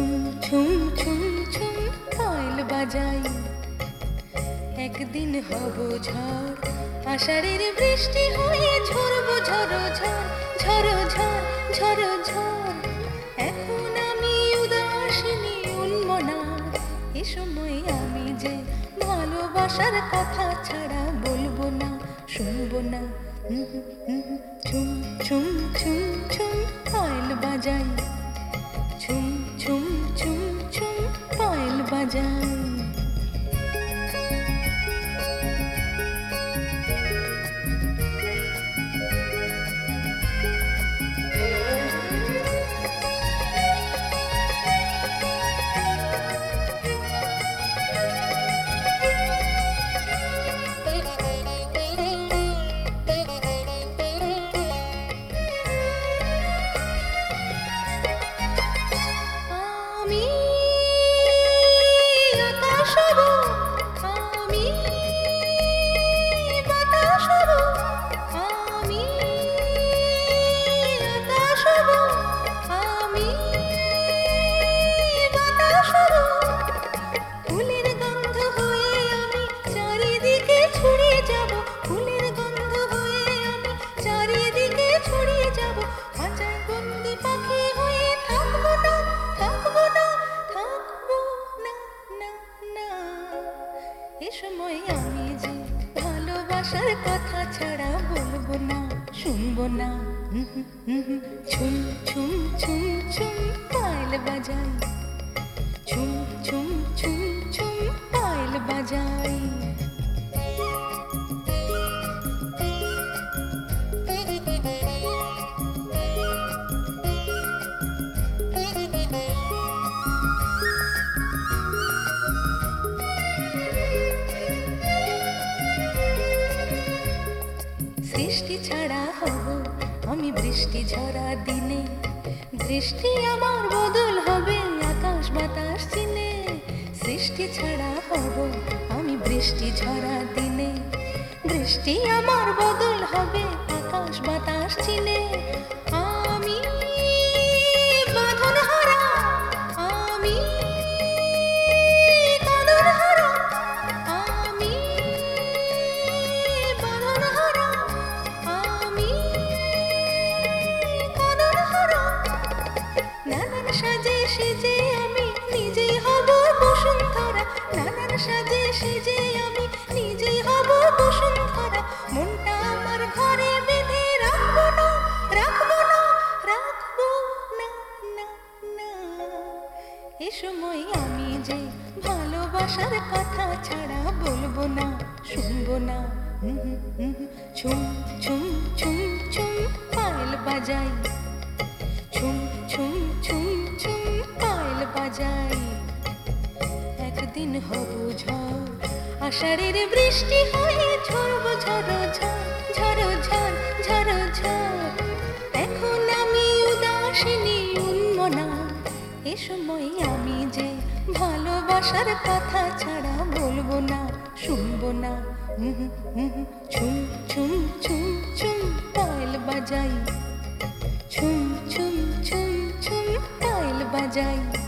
ছুম ছুম ছুম পায়েল বাজাই, একদিন হব ঝড়, আষাঢ়ের বৃষ্টি হয়ে ঝরব ঝড়ো ঝড়, ঝড়ো ঝড়, ঝড়ো ঝড়। এখন আমি উদাসিনী উন্মনা, এ সময় আমি যে ভালোবাসার কথা ছাড়া বলবো না, শুনবো না। ছুম ছুম ছুম ছুম পায়েল বাজাই, ছুম ছুম ছুম ছুম পায়েল বাজাই। এ সময় আমি যে ভালোবাসার কথা ছাড়া বলবো না, শুনবো না। ছুম ছুম ছুম ছুম পায়েল বাজাই, ছুম ছুম ছুম ছুম পায়েল বাজাই। সৃষ্টি ছাড়া হব আমি বৃষ্টি ঝরা দিনে, দৃষ্টি আমার বদল হবে আকাশ বাতাস চিনে। সৃষ্টি ছাড়া হব আমি বৃষ্টি ঝরা দিনে, দৃষ্টি আমার বদল হবে আকাশ বাতাস চিনে। আমি বাঁধন হারা, আমি কাঁদন হারা, আমি বাঁধন হারা, আমি কাঁদন হারা। নানান সাজে সেজে আমি নিজেই হব বসুন্ধরা, নানান সাজে সেজে আমি নিজেই হব বসুন্ধরা। মনটা আমার ঘরে বেঁধে রাখবো না, রাখবো না, রাখবো না, না, না। এ সময় আমি যে ভালোবাসার কথা ছাড়া বলবো না, শুনবো না। ছুম ছুম ছুম ছুম পায়েল বাজাই, ছুম ছুম ছুম ছুম পায়েল বাজাই। একদিন হব ঝড়, আষাঢ়ের বৃষ্টি হয়ে ঝরব ঝড়ো ঝড়, ঝড়ো ঝড়, ঝড়ো ঝড়। এখন আমি উদাসিনী উন্মনা, এ সময় আমি যে ভালোবাসার কথা ছাড়া বলবো না, শুনবো না। ছুম ছুম ছুম ছুম পায়েল বাজাই, ছুম ছুম ছুম ছুম পায়েল বাজাই।